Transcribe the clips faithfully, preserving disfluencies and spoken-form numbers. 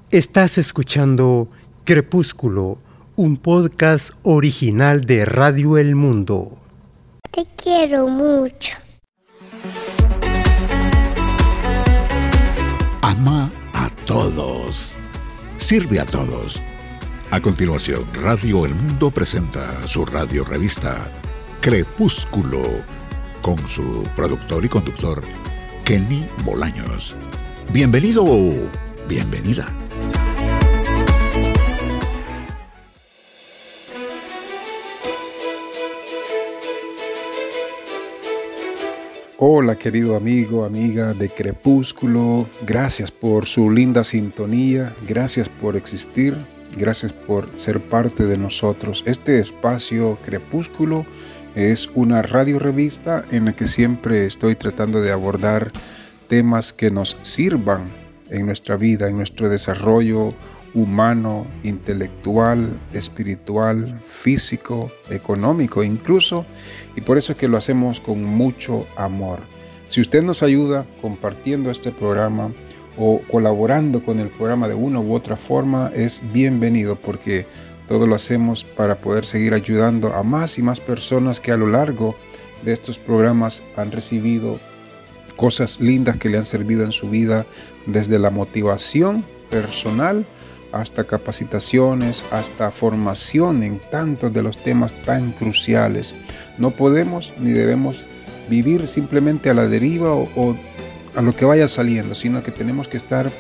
Estás escuchando Crepúsculo, un podcast original de Radio El Mundo. Te quiero mucho. Ama a todos. Sirve a todos. A continuación, Radio El Mundo presenta su radio revista Crepúsculo, con su productor y conductor, Kenny Bolaños. Bienvenido, bienvenida. Hola querido amigo, amiga de Crepúsculo, gracias por su linda sintonía, gracias por existir, gracias por ser parte de nosotros. Este espacio Crepúsculo es una radio revista en la que siempre estoy tratando de abordar temas que nos sirvan en nuestra vida, en nuestro desarrollo humano, intelectual, espiritual, físico, económico incluso, y por eso es que lo hacemos con mucho amor. Si usted nos ayuda compartiendo este programa o colaborando con el programa de una u otra forma, es bienvenido, porque todo lo hacemos para poder seguir ayudando a más y más personas que a lo largo de estos programas han recibido cosas lindas que le han servido en su vida, desde la motivación personal hasta capacitaciones, hasta formación en tantos de los temas tan cruciales. No podemos ni debemos vivir simplemente a la deriva o, o a lo que vaya saliendo, sino que tenemos que estar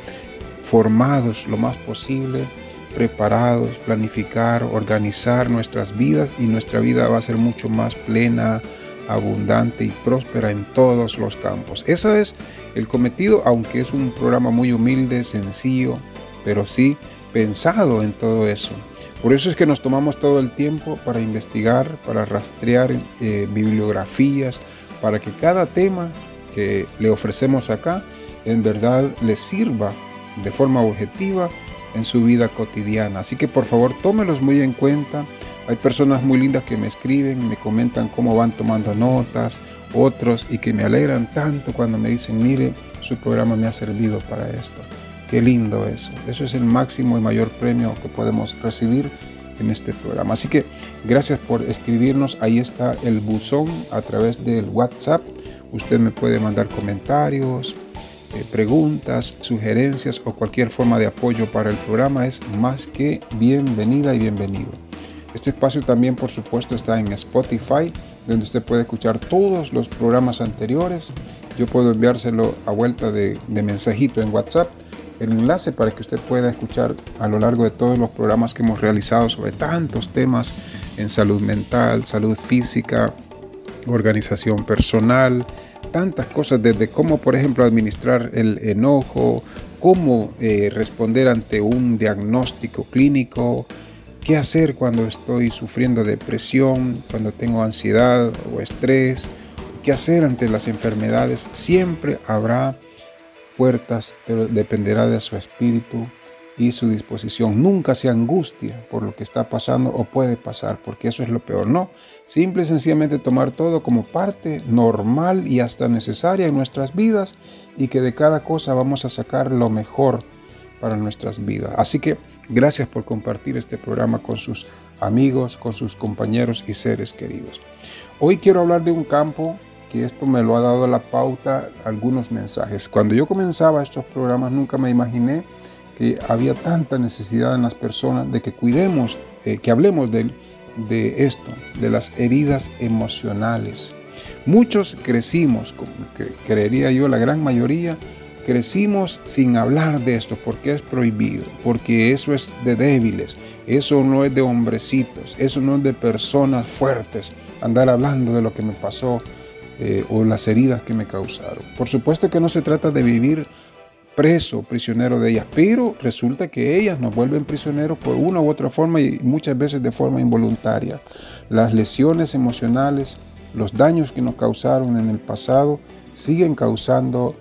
formados lo más posible, preparados, planificar, organizar nuestras vidas, y nuestra vida va a ser mucho más plena, abundante y próspera en todos los campos. Ese es el cometido, aunque es un programa muy humilde, sencillo, pero sí pensado en todo eso. Por eso es que nos tomamos todo el tiempo para investigar, para rastrear eh, bibliografías, para que cada tema que le ofrecemos acá en verdad le sirva de forma objetiva en su vida cotidiana. Así que por favor tómelos muy en cuenta. Hay personas muy lindas que me escriben, me comentan cómo van tomando notas, otros, y que me alegran tanto cuando me dicen: mire, su programa me ha servido para esto. Qué lindo eso. Eso es el máximo y mayor premio que podemos recibir en este programa. Así que gracias por escribirnos. Ahí está el buzón a través del WhatsApp. Usted me puede mandar comentarios, eh, preguntas, sugerencias o cualquier forma de apoyo para el programa. Es más que bienvenida y bienvenido. Este espacio también, por supuesto, está en Spotify, donde usted puede escuchar todos los programas anteriores. Yo puedo enviárselo a vuelta de, de mensajito en WhatsApp, el enlace para que usted pueda escuchar a lo largo de todos los programas que hemos realizado sobre tantos temas en salud mental, salud física, organización personal, tantas cosas, desde cómo, por ejemplo, administrar el enojo, cómo eh, responder ante un diagnóstico clínico, qué hacer cuando estoy sufriendo depresión, cuando tengo ansiedad o estrés, qué hacer ante las enfermedades. Siempre habrá puertas, pero dependerá de su espíritu y su disposición. Nunca se angustia por lo que está pasando o puede pasar, porque eso es lo peor. No, simple y sencillamente tomar todo como parte normal y hasta necesaria en nuestras vidas, y que de cada cosa vamos a sacar lo mejor para nuestras vidas. Así que gracias por compartir este programa con sus amigos, con sus compañeros y seres queridos. Hoy quiero hablar de un campo que esto me lo ha dado la pauta algunos mensajes. Cuando yo comenzaba estos programas, nunca me imaginé que había tanta necesidad en las personas de que cuidemos, eh, que hablemos de, de esto, de las heridas emocionales. Muchos crecimos, como que creería yo la gran mayoría, crecimos sin hablar de esto porque es prohibido, porque eso es de débiles, eso no es de hombrecitos, eso no es de personas fuertes, andar hablando de lo que me pasó eh, o las heridas que me causaron. Por supuesto que no se trata de vivir preso, prisionero de ellas, pero resulta que ellas nos vuelven prisioneros por una u otra forma, y muchas veces de forma involuntaria. Las lesiones emocionales, los daños que nos causaron en el pasado siguen causando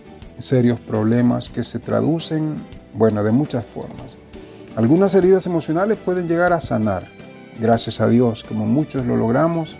serios problemas que se traducen, bueno, de muchas formas. Algunas heridas emocionales pueden llegar a sanar, gracias a Dios, como muchos lo logramos,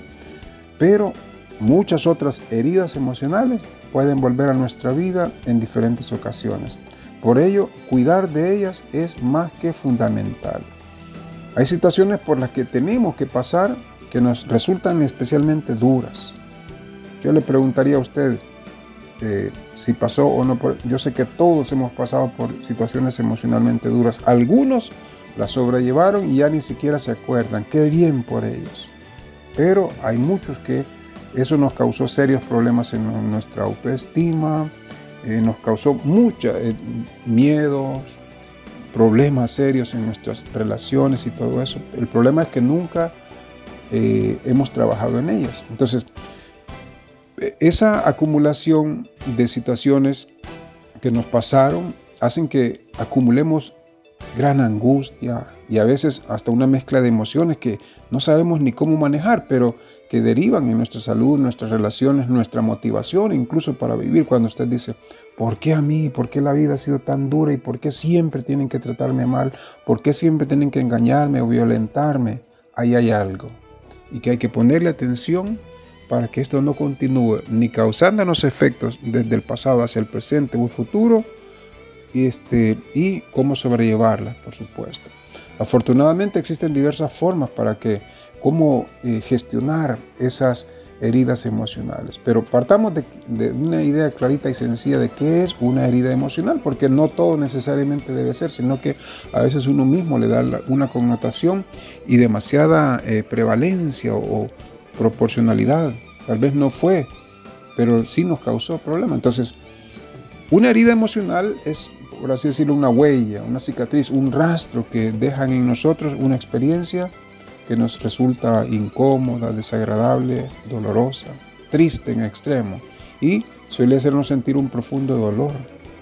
pero muchas otras heridas emocionales pueden volver a nuestra vida en diferentes ocasiones. Por ello, cuidar de ellas es más que fundamental. Hay situaciones por las que tenemos que pasar que nos resultan especialmente duras. Yo le preguntaría a usted eh, si pasó o no. Por, yo sé que todos hemos pasado por situaciones emocionalmente duras. Algunos las sobrellevaron y ya ni siquiera se acuerdan. Qué bien por ellos. Pero hay muchos que eso nos causó serios problemas en nuestra autoestima, eh, nos causó muchos eh, miedos, problemas serios en nuestras relaciones y todo eso. El problema es que nunca eh, hemos trabajado en ellas. Entonces, esa acumulación de situaciones que nos pasaron hacen que acumulemos gran angustia y a veces hasta una mezcla de emociones que no sabemos ni cómo manejar, pero que derivan en nuestra salud, nuestras relaciones, nuestra motivación, incluso para vivir. Cuando usted dice, ¿por qué a mí? ¿Por qué la vida ha sido tan dura? ¿Y por qué siempre tienen que tratarme mal? ¿Por qué siempre tienen que engañarme o violentarme? Ahí hay algo. Y que hay que ponerle atención para que esto no continúe ni causándonos efectos desde el pasado hacia el presente o el futuro, y, este, y cómo sobrellevarla, por supuesto. Afortunadamente existen diversas formas para que cómo eh, gestionar esas heridas emocionales. Pero partamos de, de una idea clarita y sencilla de qué es una herida emocional, porque no todo necesariamente debe ser, sino que a veces uno mismo le da la, una connotación y demasiada eh, prevalencia o, o proporcionalidad. Tal vez no fue, pero sí nos causó problemas. Entonces, una herida emocional es, por así decirlo, una huella, una cicatriz, un rastro que dejan en nosotros una experiencia que nos resulta incómoda, desagradable, dolorosa, triste en extremo, y suele hacernos sentir un profundo dolor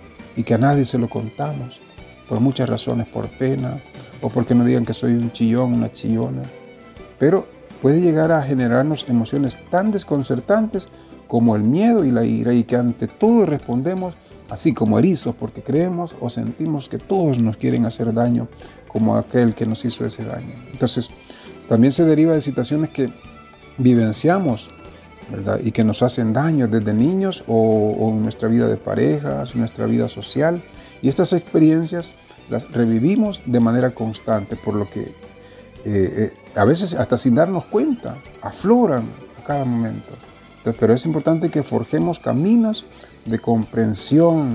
y que a nadie se lo contamos, por muchas razones, por pena o porque no digan que soy un chillón, una chillona, pero puede llegar a generarnos emociones tan desconcertantes como el miedo y la ira, y que ante todo respondemos así como erizos porque creemos o sentimos que todos nos quieren hacer daño como aquel que nos hizo ese daño. Entonces, también se deriva de situaciones que vivenciamos, ¿verdad? Y que nos hacen daño desde niños o, o en nuestra vida de parejas, en nuestra vida social. Y estas experiencias las revivimos de manera constante, por lo que eh, eh, a veces hasta sin darnos cuenta, afloran a cada momento. Entonces, pero es importante que forjemos caminos de comprensión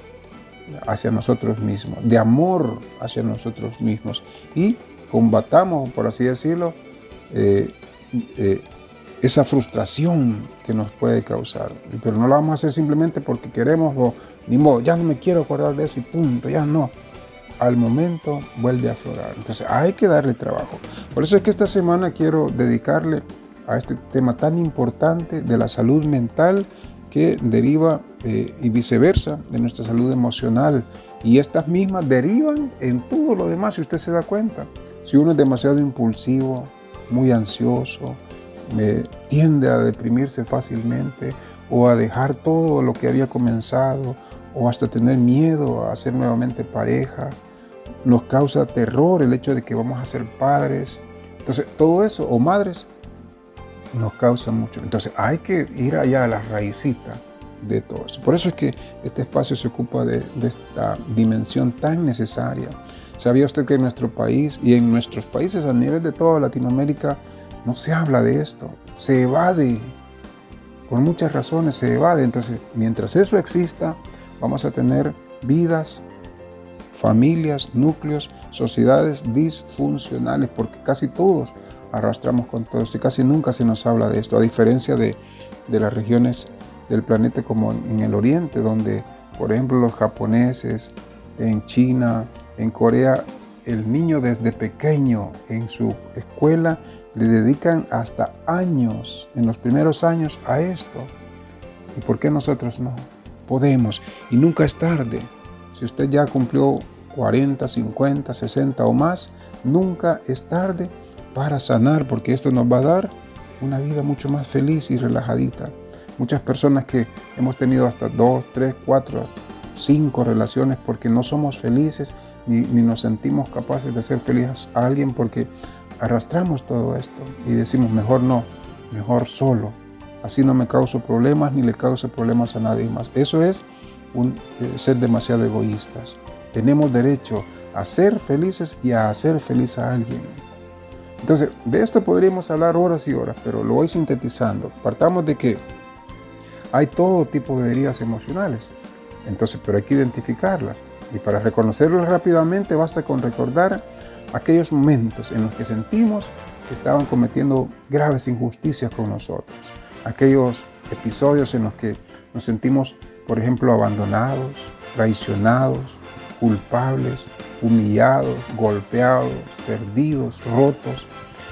hacia nosotros mismos, de amor hacia nosotros mismos, y combatamos, por así decirlo, eh, eh, esa frustración que nos puede causar. Pero no lo vamos a hacer simplemente porque queremos, o ni modo, ya no me quiero acordar de eso y punto, ya no. Al momento vuelve a aflorar. Entonces hay que darle trabajo. Por eso es que esta semana quiero dedicarle a este tema tan importante de la salud mental, que deriva eh, y viceversa de nuestra salud emocional, y estas mismas derivan en todo lo demás, si usted se da cuenta. Si uno es demasiado impulsivo, muy ansioso, eh, tiende a deprimirse fácilmente o a dejar todo lo que había comenzado, o hasta tener miedo a ser nuevamente pareja. Nos causa terror el hecho de que vamos a ser padres. Entonces todo eso, o madres, nos causa mucho. Entonces hay que ir allá a la raicita de todo eso. Por eso es que este espacio se ocupa de, de esta dimensión tan necesaria. ¿Sabía usted que en nuestro país y en nuestros países a nivel de toda Latinoamérica no se habla de esto? Se evade. Por muchas razones se evade. Entonces, mientras eso exista, vamos a tener vidas, familias, núcleos, sociedades disfuncionales, porque casi todos arrastramos con todo esto y casi nunca se nos habla de esto, a diferencia de, de las regiones del planeta como en el oriente, donde, por ejemplo, los japoneses, en China, en Corea, el niño desde pequeño en su escuela le dedican hasta años, en los primeros años, a esto. ¿Y por qué nosotros no? Podemos, y nunca es tarde. Si usted ya cumplió cuarenta, cincuenta, sesenta o más, nunca es tarde para sanar, porque esto nos va a dar una vida mucho más feliz y relajadita. Muchas personas que hemos tenido hasta dos, tres, cuatro, cinco relaciones porque no somos felices ni, ni nos sentimos capaces de hacer feliz a alguien porque arrastramos todo esto y decimos mejor no, mejor solo. Así no me causo problemas ni le causo problemas a nadie más. Eso es un, eh, ser demasiado egoístas. tenemos derecho a ser felices y a hacer feliz a alguien. Entonces, de esto podríamos hablar horas y horas, pero lo voy sintetizando. Partamos de que hay todo tipo de heridas emocionales, entonces, pero hay que identificarlas. Y para reconocerlas rápidamente basta con recordar aquellos momentos en los que sentimos que estaban cometiendo graves injusticias con nosotros. Aquellos episodios en los que nos sentimos, por ejemplo, abandonados, traicionados, culpables, humillados, golpeados, perdidos, rotos.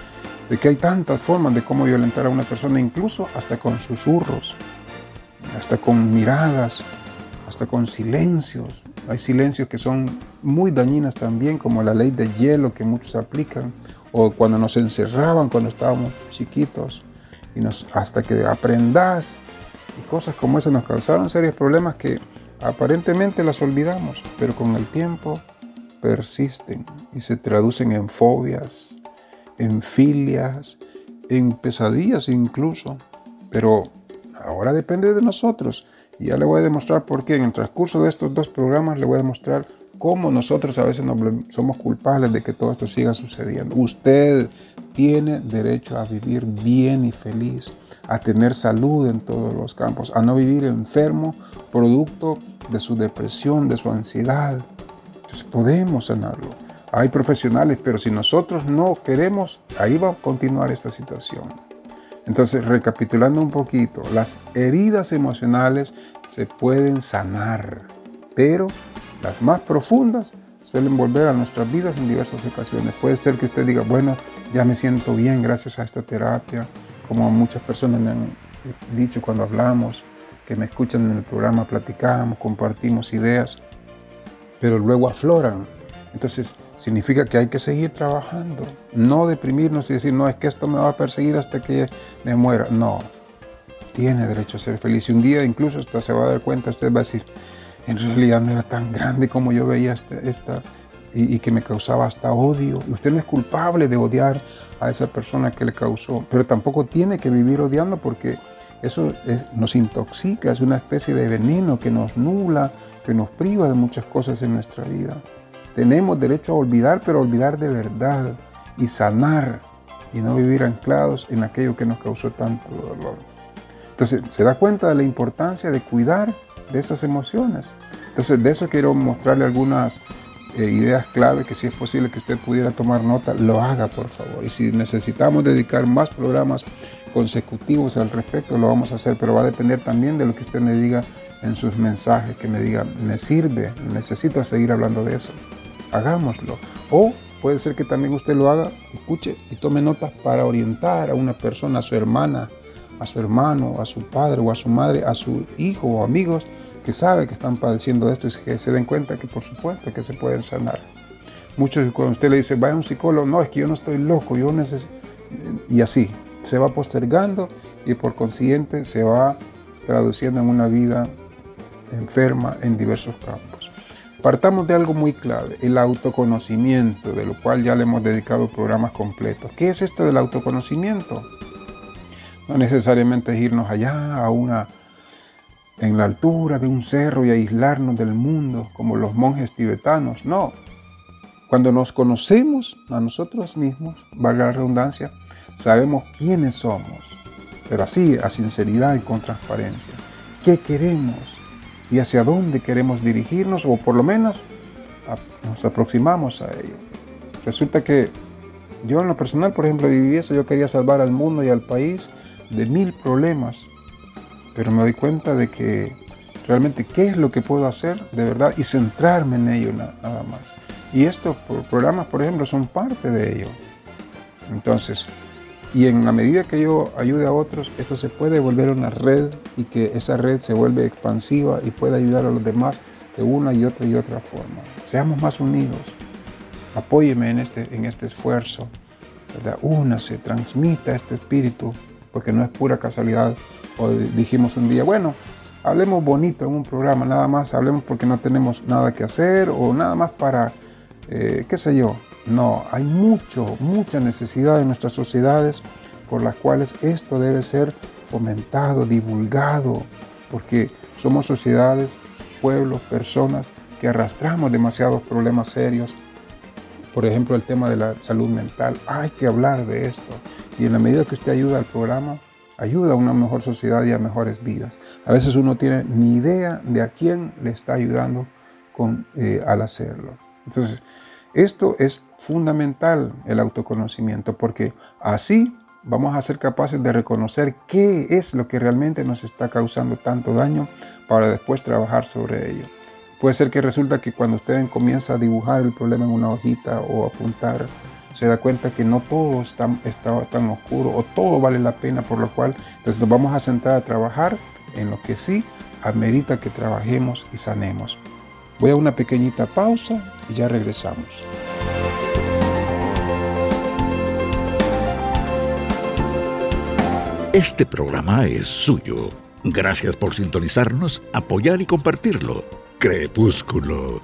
De que hay tantas formas de cómo violentar a una persona, incluso hasta con susurros, hasta con miradas, hasta con silencios. Hay silencios que son muy dañinos también, como la ley de hielo que muchos aplican, o cuando nos encerraban cuando estábamos chiquitos, y nos, hasta que aprendas, y cosas como esas nos causaron serios problemas que aparentemente las olvidamos, pero con el tiempo persisten y se traducen en fobias, en filias, en pesadillas incluso. Pero ahora depende de nosotros. Y ya le voy a demostrar por qué. En el transcurso de estos dos programas le voy a demostrar cómo nosotros a veces nos somos culpables de que todo esto siga sucediendo. Usted tiene derecho a vivir bien y feliz, a tener salud en todos los campos, a no vivir enfermo producto de su depresión, de su ansiedad. Entonces podemos sanarlo. Hay profesionales, pero si nosotros no queremos, ahí va a continuar esta situación. Entonces, recapitulando un poquito, las heridas emocionales se pueden sanar, pero las más profundas suelen volver a nuestras vidas en diversas ocasiones. Puede ser que usted diga, bueno, ya me siento bien gracias a esta terapia, como muchas personas me han dicho cuando hablamos, que me escuchan en el programa, platicamos, compartimos ideas, pero luego afloran. Entonces, significa que hay que seguir trabajando, no deprimirnos y decir, no, es que esto me va a perseguir hasta que me muera. No, tiene derecho a ser feliz. Y un día incluso hasta se va a dar cuenta, usted va a decir, en realidad no era tan grande como yo veía esta, esta y, y que me causaba hasta odio. Y usted no es culpable de odiar a esa persona que le causó, pero tampoco tiene que vivir odiando porque eso es, nos intoxica, es una especie de veneno que nos nubla, que nos priva de muchas cosas en nuestra vida. Tenemos derecho a olvidar, pero olvidar de verdad y sanar y no vivir anclados en aquello que nos causó tanto dolor. Entonces, se da cuenta de la importancia de cuidar de esas emociones. Entonces, de eso quiero mostrarle algunas eh, ideas clave que si es posible que usted pudiera tomar nota, lo haga, por favor. Y si necesitamos dedicar más programas consecutivos al respecto, lo vamos a hacer, pero va a depender también de lo que usted me diga en sus mensajes, que me diga, me sirve, necesito seguir hablando de eso. Hagámoslo. O puede ser que también usted lo haga, escuche y tome notas para orientar a una persona, a su hermana, a su hermano, a su padre o a su madre, a su hijo o amigos que sabe que están padeciendo esto y que se den cuenta que por supuesto que se pueden sanar. Muchos cuando usted le dice, vaya a un psicólogo, no, es que yo no estoy loco, yo necesito... Y así, se va postergando y por consiguiente se va traduciendo en una vida enferma en diversos campos. Partamos de algo muy clave, el autoconocimiento, de lo cual ya le hemos dedicado programas completos. ¿Qué es esto del autoconocimiento? No necesariamente es irnos allá a una, en la altura de un cerro y aislarnos del mundo como los monjes tibetanos, no. Cuando nos conocemos a nosotros mismos, valga la redundancia, sabemos quiénes somos, pero así, a sinceridad y con transparencia. ¿Qué queremos? Y hacia dónde queremos dirigirnos, o por lo menos a, nos aproximamos a ello. Resulta que yo en lo personal, por ejemplo, viví eso, yo quería salvar al mundo y al país de mil problemas, pero me doy cuenta de que realmente qué es lo que puedo hacer de verdad y centrarme en ello nada más. Y estos programas, por ejemplo, son parte de ello. Entonces, y en la medida que yo ayude a otros, esto se puede volver una red y que esa red se vuelve expansiva y puede ayudar a los demás de una y otra y otra forma. Seamos más unidos. Apóyeme en este, en este esfuerzo, ¿verdad? Únase, transmita este espíritu, porque no es pura casualidad. O dijimos un día, bueno, hablemos bonito en un programa, nada más, hablemos porque no tenemos nada que hacer o nada más para, eh, qué sé yo. No, hay mucho, mucha necesidad en nuestras sociedades por las cuales esto debe ser fomentado, divulgado, porque somos sociedades, pueblos, personas que arrastramos demasiados problemas serios. Por ejemplo, el tema de la salud mental. Hay que hablar de esto. Y en la medida que usted ayuda al programa, ayuda a una mejor sociedad y a mejores vidas. A veces uno tiene ni idea de a quién le está ayudando con, eh, al hacerlo. Entonces, esto es fundamental, el autoconocimiento, porque así vamos a ser capaces de reconocer qué es lo que realmente nos está causando tanto daño para después trabajar sobre ello. Puede ser que resulta que cuando usted comienza a dibujar el problema en una hojita o apuntar, se da cuenta que no todo está, está tan oscuro o todo vale la pena, por lo cual entonces nos vamos a sentar a trabajar en lo que sí amerita que trabajemos y sanemos. Voy a una pequeñita pausa y ya regresamos. Este programa es suyo. Gracias por sintonizarnos, apoyar y compartirlo. Crepúsculo.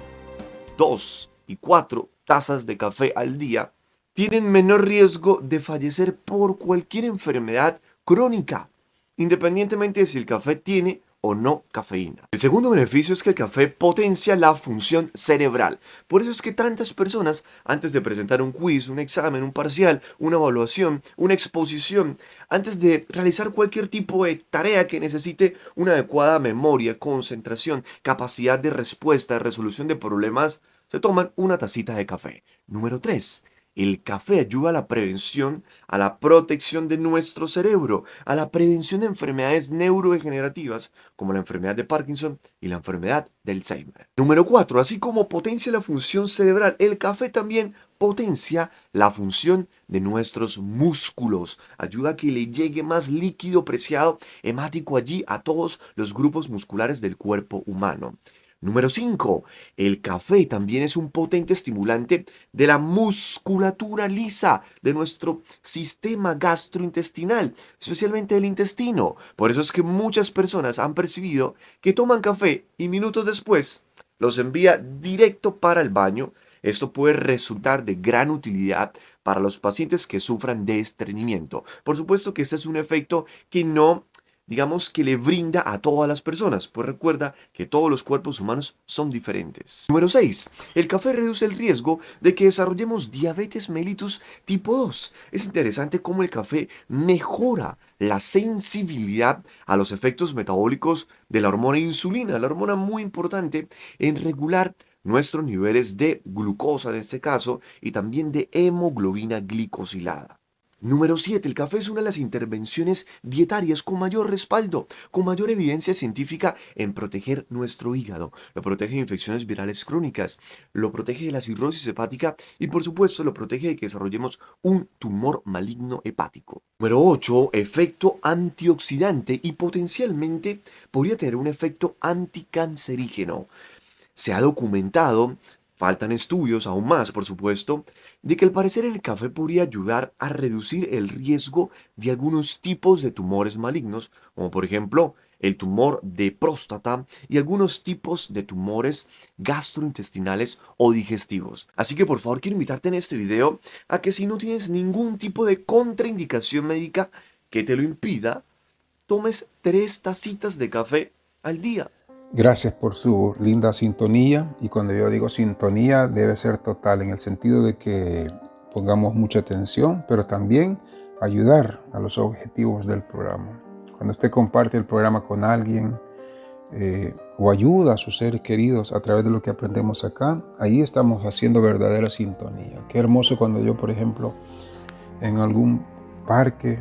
Dos y cuatro tazas de café al día tienen menor riesgo de fallecer por cualquier enfermedad crónica, independientemente de si el café tiene o no cafeína. El segundo beneficio es que el café potencia la función cerebral. Por eso es que tantas personas, antes de presentar un quiz, un examen, un parcial, una evaluación, una exposición, antes de realizar cualquier tipo de tarea que necesite una adecuada memoria, concentración, capacidad de respuesta, resolución de problemas, se toman una tacita de café. Número tres. El café ayuda a la prevención, a la protección de nuestro cerebro, a la prevención de enfermedades neurodegenerativas como la enfermedad de Parkinson y la enfermedad de Alzheimer. Número cuatro. Así como potencia la función cerebral, el café también potencia la función de nuestros músculos. Ayuda a que le llegue más líquido preciado hemático allí a todos los grupos musculares del cuerpo humano. Número cinco. El café también es un potente estimulante de la musculatura lisa de nuestro sistema gastrointestinal, especialmente del intestino. Por eso es que muchas personas han percibido que toman café y minutos después los envía directo para el baño. Esto puede resultar de gran utilidad para los pacientes que sufran de estreñimiento. Por supuesto que este es un efecto que no, digamos, que le brinda a todas las personas, pues recuerda que todos los cuerpos humanos son diferentes. Número seis. El café reduce el riesgo de que desarrollemos diabetes mellitus tipo dos. Es interesante cómo el café mejora la sensibilidad a los efectos metabólicos de la hormona insulina, la hormona muy importante en regular nuestros niveles de glucosa en este caso y también de hemoglobina glicosilada. Número siete. El café es una de las intervenciones dietarias con mayor respaldo, con mayor evidencia científica en proteger nuestro hígado. Lo protege de infecciones virales crónicas, lo protege de la cirrosis hepática y por supuesto lo protege de que desarrollemos un tumor maligno hepático. Número ocho. Efecto antioxidante y potencialmente podría tener un efecto anticancerígeno. Se ha documentado, faltan estudios aún más por supuesto, de que al parecer el café podría ayudar a reducir el riesgo de algunos tipos de tumores malignos, como por ejemplo el tumor de próstata y algunos tipos de tumores gastrointestinales o digestivos. Así que por favor quiero invitarte en este video a que si no tienes ningún tipo de contraindicación médica que te lo impida, tomes tres tacitas de café al día. Gracias por su linda sintonía, y cuando yo digo sintonía debe ser total en el sentido de que pongamos mucha atención, pero también ayudar a los objetivos del programa. Cuando usted comparte el programa con alguien eh, o ayuda a sus seres queridos a través de lo que aprendemos acá, ahí estamos haciendo verdadera sintonía. Qué hermoso cuando yo, por ejemplo, en algún parque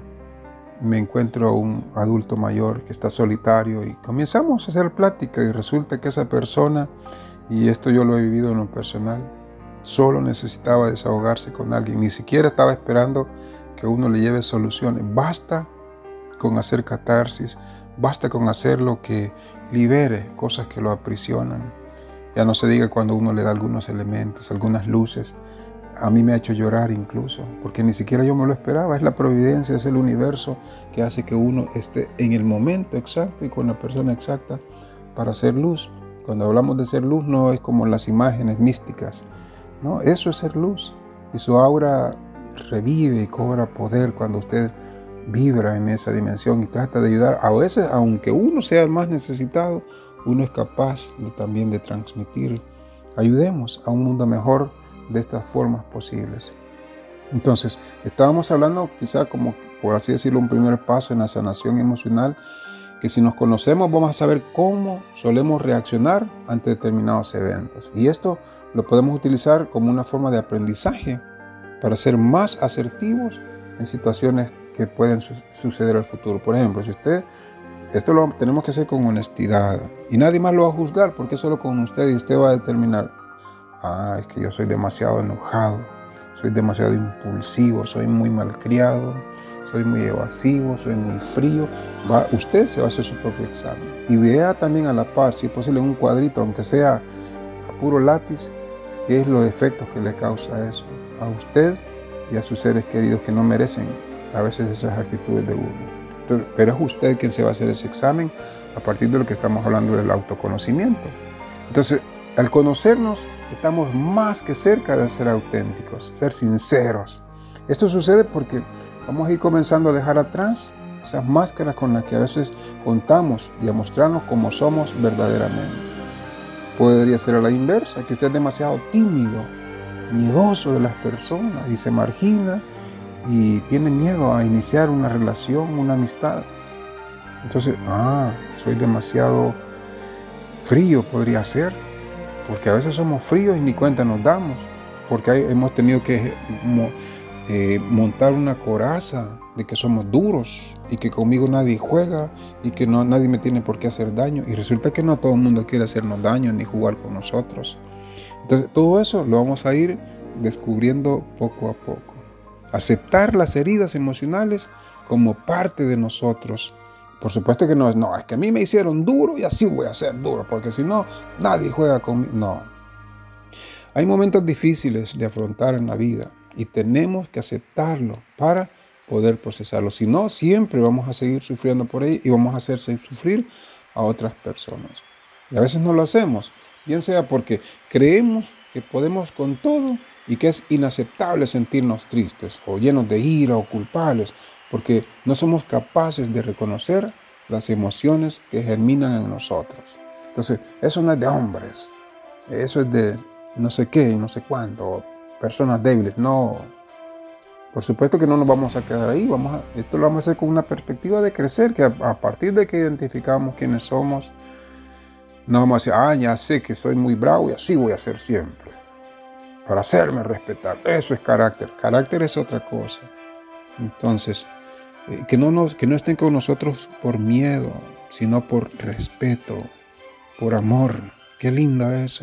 me encuentro a un adulto mayor que está solitario y comenzamos a hacer plática y resulta que esa persona, y esto yo lo he vivido en lo personal, solo necesitaba desahogarse con alguien, ni siquiera estaba esperando que uno le lleve soluciones. Basta con hacer catarsis, basta con hacer lo que libere cosas que lo aprisionan. Ya no se diga cuando uno le da algunos elementos, algunas luces. A mí me ha hecho llorar incluso, porque ni siquiera yo me lo esperaba. Es la providencia, es el universo que hace que uno esté en el momento exacto y con la persona exacta para hacer luz. Cuando hablamos de ser luz no es como las imágenes místicas, no, eso es ser luz. Y su aura revive y cobra poder cuando usted vibra en esa dimensión y trata de ayudar. A veces, aunque uno sea el más necesitado, uno es capaz de, también de transmitir Ayudemos a un mundo mejor de estas formas posibles. Entonces, estábamos hablando quizá como, por así decirlo, un primer paso en la sanación emocional, que si nos conocemos vamos a saber cómo solemos reaccionar ante determinados eventos. Y esto lo podemos utilizar como una forma de aprendizaje para ser más asertivos en situaciones que pueden su- suceder al futuro. Por ejemplo, si usted, esto lo tenemos que hacer con honestidad y nadie más lo va a juzgar, porque solo con usted, y usted va a determinar, ah, es que yo soy demasiado enojado, soy demasiado impulsivo, soy muy malcriado, soy muy evasivo, soy muy frío. Va, usted se va a hacer su propio examen y vea también a la par, si es posible en un cuadrito, aunque sea a puro lápiz, qué es los efectos que le causa eso a usted y a sus seres queridos, que no merecen a veces esas actitudes de uno. Entonces, pero es usted quien se va a hacer ese examen a partir de lo que estamos hablando del autoconocimiento. Entonces, al conocernos, estamos más que cerca de ser auténticos, ser sinceros. Esto sucede porque vamos a ir comenzando a dejar atrás esas máscaras con las que a veces contamos y a mostrarnos como somos verdaderamente. Podría ser a la inversa, que usted es demasiado tímido, miedoso de las personas y se margina y tiene miedo a iniciar una relación, una amistad. Entonces, ah, soy demasiado frío, podría ser, porque a veces somos fríos y ni cuenta nos damos, porque hay, hemos tenido que mo, eh, montar una coraza de que somos duros y que conmigo nadie juega y que no, nadie me tiene por qué hacer daño, y resulta que no todo el mundo quiere hacernos daño ni jugar con nosotros. Entonces, todo eso lo vamos a ir descubriendo poco a poco. Aceptar las heridas emocionales como parte de nosotros. Por supuesto que no es, no, es que a mí me hicieron duro y así voy a ser duro, porque si no, nadie juega conmigo. No. Hay momentos difíciles de afrontar en la vida y tenemos que aceptarlo para poder procesarlo. Si no, siempre vamos a seguir sufriendo por ahí y vamos a hacerse sufrir a otras personas. Y a veces no lo hacemos, bien sea porque creemos que podemos con todo y que es inaceptable sentirnos tristes o llenos de ira o culpables, porque no somos capaces de reconocer las emociones que germinan en nosotros. Entonces, eso no es de hombres, eso es de no sé qué, no sé cuánto, personas débiles. No, por supuesto que no nos vamos a quedar ahí. Vamos a, esto lo vamos a hacer con una perspectiva de crecer, que a, a partir de que identificamos quiénes somos, no vamos a decir, ah, ya sé que soy muy bravo y así voy a ser siempre, para hacerme respetar. Eso es carácter. Carácter es otra cosa. Entonces, eh, que, no nos, que no estén con nosotros por miedo, sino por respeto, por amor. Qué lindo eso.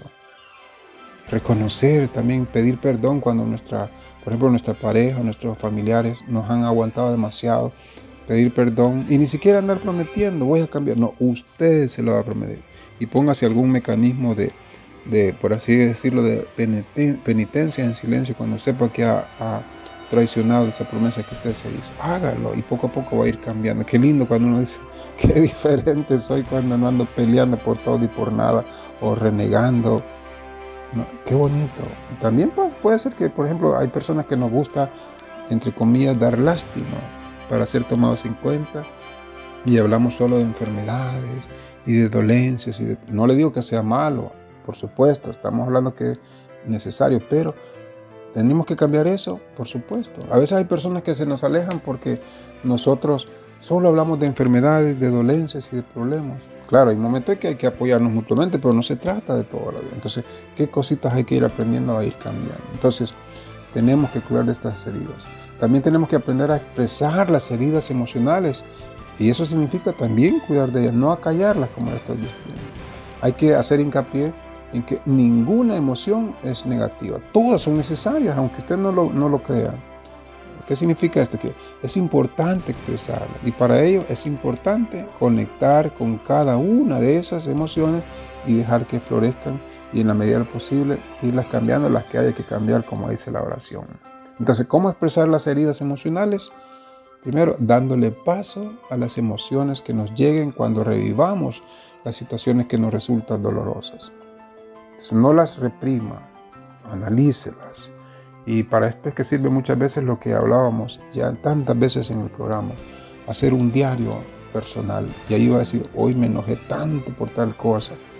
Reconocer, también pedir perdón cuando nuestra, por ejemplo, nuestra pareja, nuestros familiares nos han aguantado demasiado. Pedir perdón y ni siquiera andar prometiendo, voy a cambiar. No, usted se lo va a prometer. Y póngase algún mecanismo de, de por así decirlo, de penitencia en silencio cuando sepa que ha, ha traicionado esa promesa que usted se hizo. Hágalo y poco a poco va a ir cambiando. Qué lindo cuando uno dice, qué diferente soy cuando no ando peleando por todo y por nada o renegando. No, qué bonito. Y también pues, puede ser que, por ejemplo, hay personas que nos gusta, entre comillas, dar lástima para ser tomados en cuenta, y hablamos solo de enfermedades y de dolencias. Y de, no le digo que sea malo, por supuesto, estamos hablando que es necesario, pero tenemos que cambiar eso, por supuesto. A veces hay personas que se nos alejan porque nosotros solo hablamos de enfermedades, de dolencias y de problemas. Claro, hay momentos en que hay que apoyarnos mutuamente, pero no se trata de todo la vida. Entonces, ¿qué cositas hay que ir aprendiendo a ir cambiando? Entonces, tenemos que cuidar de estas heridas. También tenemos que aprender a expresar las heridas emocionales, y eso significa también cuidar de ellas, no acallarlas como le estoy diciendo. Hay que hacer hincapié en que ninguna emoción es negativa. Todas son necesarias, aunque usted no lo, no lo crea. ¿Qué significa esto? Que es importante expresarla, y para ello es importante conectar con cada una de esas emociones y dejar que florezcan, y en la medida de lo posible irlas cambiando las que haya que cambiar, como dice la oración. Entonces, ¿cómo expresar las heridas emocionales? Primero, dándole paso a las emociones que nos lleguen cuando revivamos las situaciones que nos resultan dolorosas. Entonces, no las reprima, analícelas. Y para esto es que sirve muchas veces lo que hablábamos ya tantas veces en el programa, hacer un diario personal. Y ahí va a decir, hoy me enojé tanto por tal cosa.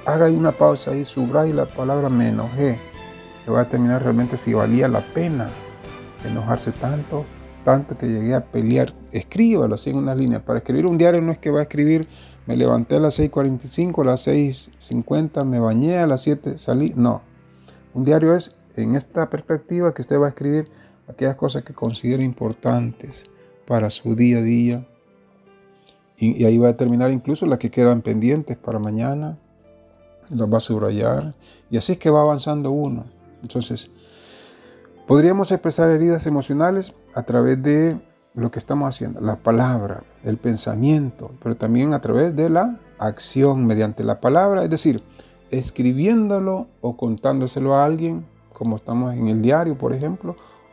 haga una pausa ahí, subraye la palabra me enojé. Le va a determinar realmente si valía la pena enojarse tanto, tanto que llegué a pelear. Escríbalo así en unas líneas. Para escribir un diario no es que va a escribir, me levanté a las seis cuarenta y cinco, a las seis cincuenta me bañé, a las siete salí. No. Un diario es en esta perspectiva que usted va a escribir aquellas cosas que considera importantes para su día a día. Y, y ahí va a determinar incluso las que quedan pendientes para mañana. Las va a subrayar. Y así es que va avanzando uno. Entonces, podríamos expresar heridas emocionales a través de lo que estamos haciendo, la palabra, el pensamiento, pero también a través de la acción mediante la palabra, es decir, escribiéndolo o contándoselo a alguien, como estamos en el diario, por ejemplo,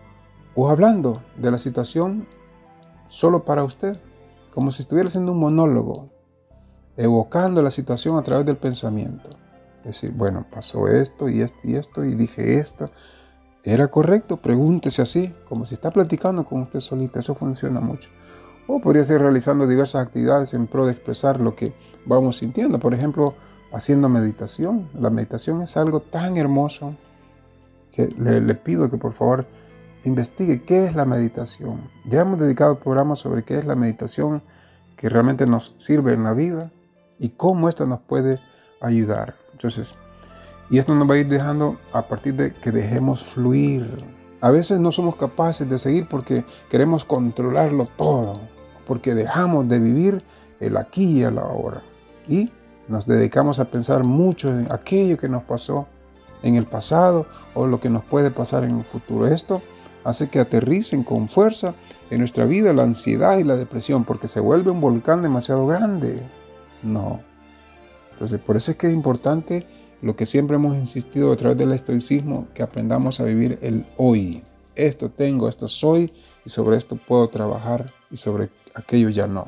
o hablando de la situación solo para usted, como si estuviera haciendo un monólogo, evocando la situación a través del pensamiento. Es decir, bueno, pasó esto y esto y esto y dije esto. ¿Era correcto? Pregúntese así, como si está platicando con usted solita. Eso funciona mucho. O podría ser realizando diversas actividades en pro de expresar lo que vamos sintiendo. Por ejemplo, haciendo meditación. La meditación es algo tan hermoso que le, le pido que por favor investigue qué es la meditación. Ya hemos dedicado programas sobre qué es la meditación que realmente nos sirve en la vida y cómo esta nos puede ayudar. Entonces, y esto nos va a ir dejando a partir de que dejemos fluir. A veces no somos capaces de seguir porque queremos controlarlo todo, porque dejamos de vivir el aquí y el ahora. Y nos dedicamos a pensar mucho en aquello que nos pasó en el pasado o lo que nos puede pasar en el futuro. Esto hace que aterricen con fuerza en nuestra vida la ansiedad y la depresión, porque se vuelve un volcán demasiado grande. No. Entonces, por eso es que es importante lo que siempre hemos insistido a través del estoicismo, que aprendamos a vivir el hoy. Esto tengo, esto soy, y sobre esto puedo trabajar, y sobre aquello ya no.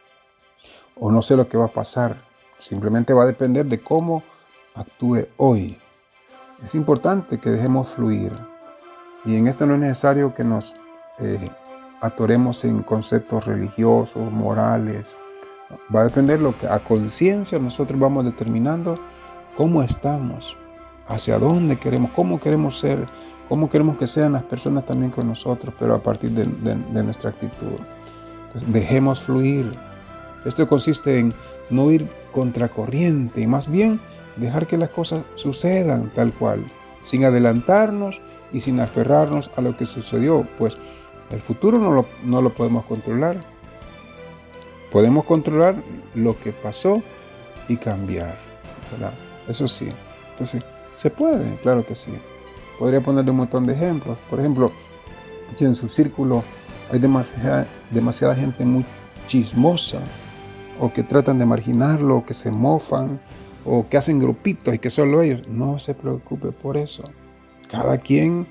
O no sé lo que va a pasar. Simplemente va a depender de cómo actúe hoy. Es importante que dejemos fluir. Y en esto no es necesario que nos eh, atoremos en conceptos religiosos, morales. Va a depender lo que a conciencia nosotros vamos determinando cómo estamos, hacia dónde queremos, cómo queremos ser, cómo queremos que sean las personas también con nosotros, pero a partir de, de, de nuestra actitud. Entonces, dejemos fluir. Esto consiste en no ir contracorriente y más bien dejar que las cosas sucedan tal cual, sin adelantarnos y sin aferrarnos a lo que sucedió, pues el futuro no lo, no lo podemos controlar. Podemos controlar lo que pasó y cambiar, ¿verdad? Eso sí. Entonces, ¿se puede? Claro que sí. Podría ponerle un montón de ejemplos. Por ejemplo, si en su círculo hay demasiada, demasiada gente muy chismosa, o que tratan de marginarlo, o que se mofan, o que hacen grupitos y que solo ellos, no se preocupe por eso. Cada quien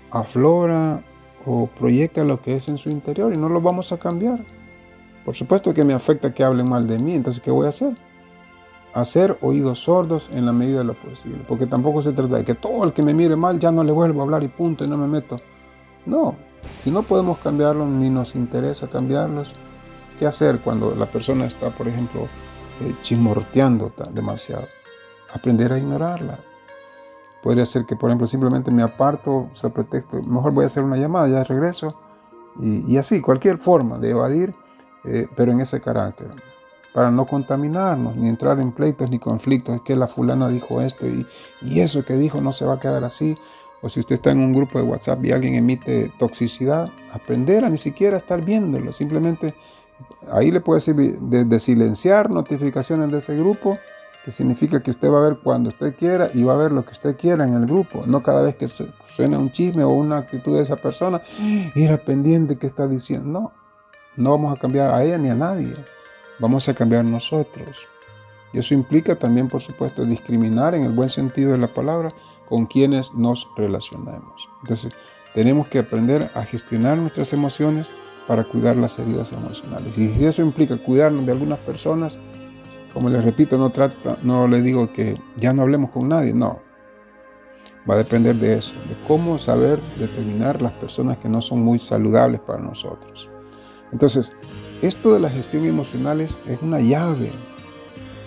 aflora o proyecta lo que es en su interior y no lo vamos a cambiar. Por supuesto que me afecta que hablen mal de mí, entonces ¿qué voy a hacer? Hacer oídos sordos en la medida de lo posible, porque tampoco se trata de que todo el que me mire mal ya no le vuelvo a hablar y punto, y no me meto. No, si no podemos cambiarlos ni nos interesa cambiarlos, ¿qué hacer cuando la persona está, por ejemplo, eh, chismorreteando demasiado? Aprender a ignorarla. Podría ser que, por ejemplo, simplemente me aparto sobre pretexto, mejor voy a hacer una llamada, ya regreso, y, y así, cualquier forma de evadir, eh, pero en ese carácter, para no contaminarnos, ni entrar en pleitos ni conflictos. Es que la fulana dijo esto y, y eso que dijo no se va a quedar así. O si usted está en un grupo de WhatsApp y alguien emite toxicidad, aprender a ni siquiera estar viéndolo, simplemente ahí le puede servir de, de silenciar notificaciones de ese grupo, que significa que usted va a ver cuando usted quiera y va a ver lo que usted quiera en el grupo, no cada vez que suena un chisme o una actitud de esa persona, ir al pendiente que está diciendo. No, no vamos a cambiar a ella ni a nadie, vamos a cambiar nosotros. Y eso implica también, por supuesto, discriminar en el buen sentido de la palabra con quienes nos relacionamos. Entonces, tenemos que aprender a gestionar nuestras emociones para cuidar las heridas emocionales. Y si eso implica cuidarnos de algunas personas, como les repito, no trata, no le digo que ya no hablemos con nadie, no. Va a depender de eso, de cómo saber determinar las personas que no son muy saludables para nosotros. Entonces, esto de la gestión emocional es, es una llave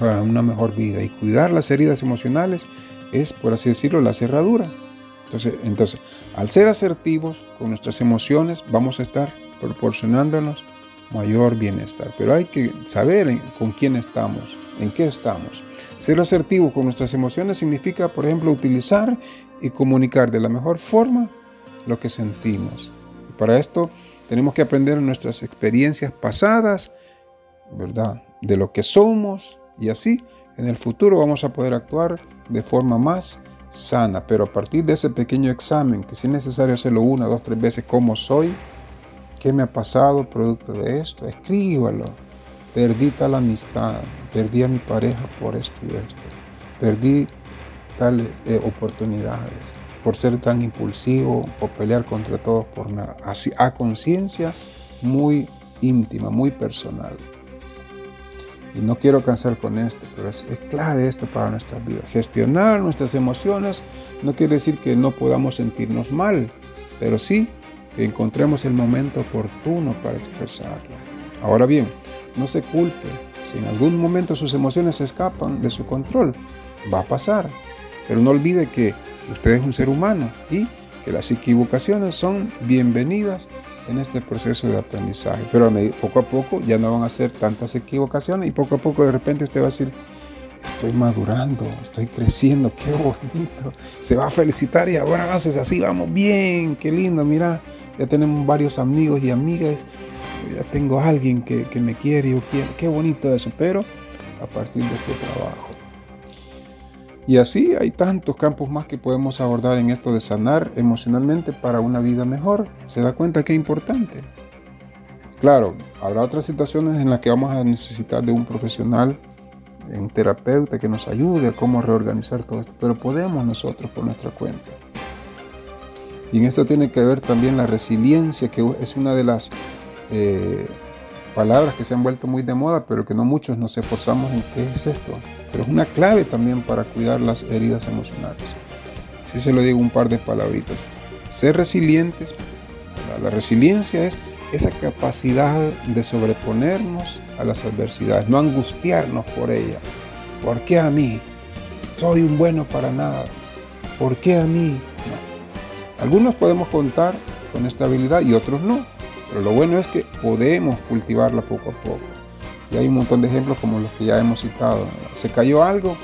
para una mejor vida. Y cuidar las heridas emocionales es, por así decirlo, la cerradura. Entonces, entonces, al ser asertivos con nuestras emociones, vamos a estar proporcionándonos mayor bienestar. Pero hay que saber en, con quién estamos, en qué estamos. Ser asertivo con nuestras emociones significa, por ejemplo, utilizar y comunicar de la mejor forma lo que sentimos. Y para esto tenemos que aprender nuestras experiencias pasadas, ¿verdad?, de lo que somos, y así en el futuro vamos a poder actuar de forma más sana. Pero a partir de ese pequeño examen, que si es necesario hacerlo una, dos, tres veces, ¿cómo soy? ¿Qué me ha pasado producto de esto? Escríbalo. Perdí tal amistad, perdí a mi pareja por esto y esto, perdí tales eh, oportunidades por ser tan impulsivo o pelear contra todos por nada. Así, a conciencia muy íntima, muy personal. Y no quiero cansar con esto, pero es, es clave esto para nuestras vidas. Gestionar nuestras emociones no quiere decir que no podamos sentirnos mal, pero sí que encontremos el momento oportuno para expresarlo. Ahora bien, no se culpe. Si en algún momento sus emociones se escapan de su control, va a pasar. Pero no olvide que usted es un ser humano y que las equivocaciones son bienvenidas en este proceso de aprendizaje. Pero poco a poco ya no van a ser tantas equivocaciones y poco a poco de repente usted va a decir, estoy madurando, estoy creciendo, qué bonito. Se va a felicitar y ahora haces así, vamos bien, qué lindo, mira, ya tenemos varios amigos y amigas, ya tengo a alguien que, que me quiere y yo quiero, qué bonito eso, pero a partir de este trabajo. Y así hay tantos campos más que podemos abordar en esto de sanar emocionalmente para una vida mejor. ¿Se da cuenta qué importante? Claro, habrá otras situaciones en las que vamos a necesitar de un profesional, un terapeuta que nos ayude a cómo reorganizar todo esto, pero podemos nosotros por nuestra cuenta. Y en esto tiene que ver también la resiliencia, que es una de las eh, palabras que se han vuelto muy de moda, pero que no muchos nos esforzamos en qué es esto. Pero es una clave también para cuidar las heridas emocionales. Si se lo digo un par de palabritas. Ser resilientes, la resiliencia es esa capacidad de sobreponernos a las adversidades, no angustiarnos por ellas. ¿Por qué a mí? Soy un bueno para nada. ¿Por qué a mí? No. Algunos podemos contar con esta habilidad y otros no. Pero lo bueno es que podemos cultivarla poco a poco. Y hay un montón de ejemplos como los que ya hemos citado. Se cayó algo,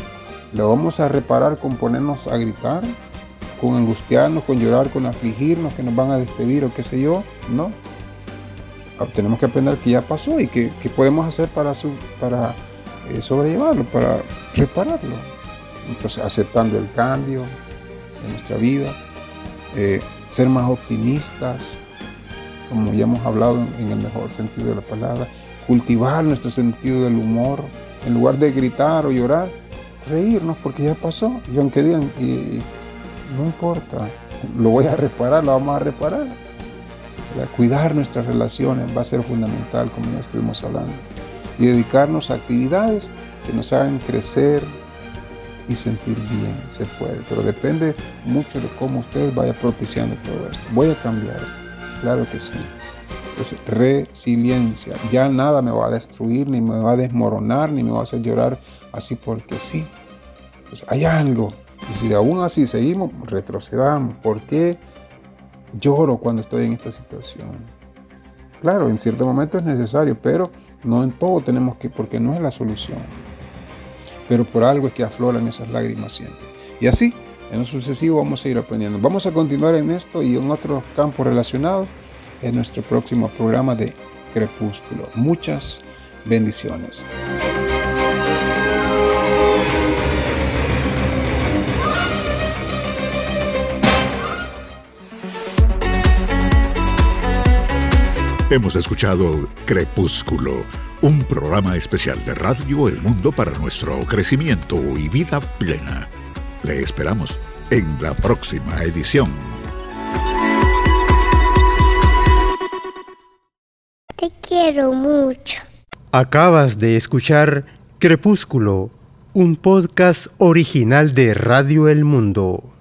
lo vamos a reparar con ponernos a gritar, con angustiarnos, con llorar, con afligirnos, que nos van a despedir o qué sé yo. No. Tenemos que aprender que ya pasó y que, que podemos hacer para, su, para eh, sobrellevarlo, para repararlo. Entonces, aceptando el cambio en nuestra vida, eh, ser más optimistas, como ya hemos hablado en el mejor sentido de la palabra, cultivar nuestro sentido del humor, en lugar de gritar o llorar, reírnos porque ya pasó. Y aunque digan, y, y, no importa, lo voy a reparar, lo vamos a reparar. Cuidar nuestras relaciones va a ser fundamental, como ya estuvimos hablando, y dedicarnos a actividades que nos hagan crecer y sentir bien. Se puede, pero depende mucho de cómo usted vaya propiciando todo esto. Voy a cambiar, claro que sí. Entonces, resiliencia, ya nada me va a destruir, ni me va a desmoronar, ni me va a hacer llorar así porque sí. Entonces, hay algo, y si aún así seguimos, retrocedamos. ¿Por qué lloro cuando estoy en esta situación? Claro, en cierto momento es necesario, pero no en todo tenemos que, porque no es la solución. Pero por algo es que afloran esas lágrimas siempre. Y así, en lo sucesivo vamos a ir aprendiendo. Vamos a continuar en esto y en otros campos relacionados en nuestro próximo programa de Crepúsculo. Muchas bendiciones. Hemos escuchado Crepúsculo, un programa especial de Radio El Mundo para nuestro crecimiento y vida plena. Le esperamos en la próxima edición. Te quiero mucho. Acabas de escuchar Crepúsculo, un podcast original de Radio El Mundo.